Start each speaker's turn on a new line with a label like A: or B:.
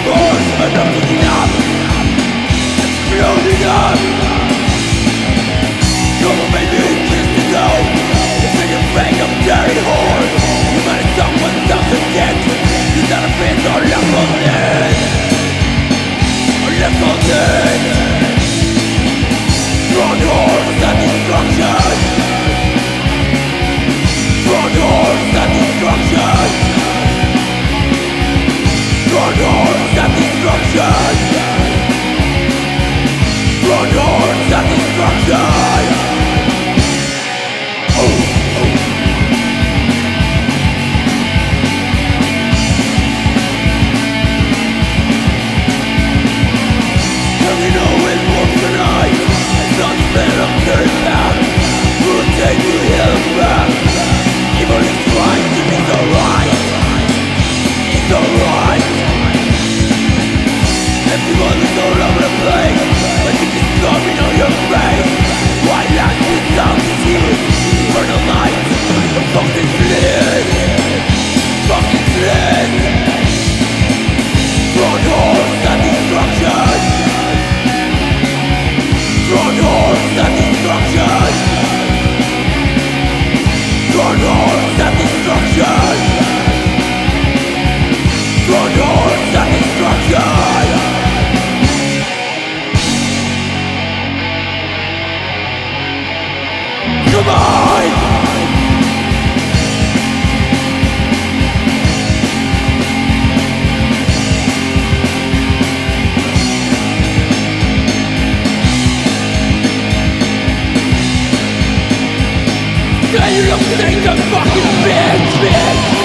A: force, enough is enough. Exploding up. Come on, baby, kiss the go. It's in your fake of dirty whore. You might have someone doesn't get. You gotta feel so left on it. Left on it. Strong horse and destruction. Strong horse and destruction. Strong horse and destruction. Strong horse and destruction. Everyone is all over the place, but you just coming on your face. White light without tears, eternal night, fucking split, fucking split. Strong horse and destruction. Strong horse and destruction. Strong horse and destruction. Strong horse and destruction. Come on! Say you look like a fucking bitch, bitch!